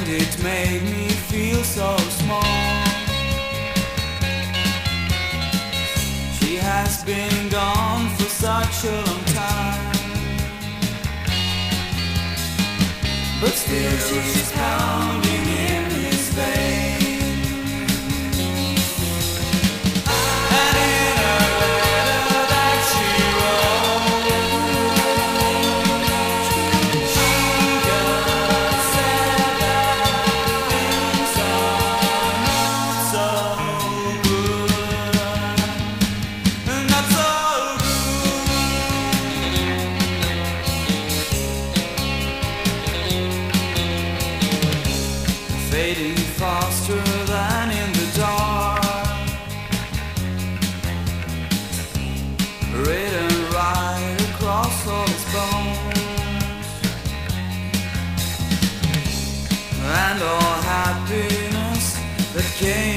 and it made me feel so small. She has been gone for such a long time, but still she's pounding in his veins. Fading faster than in the dark, written right across all his bones, and all happiness that came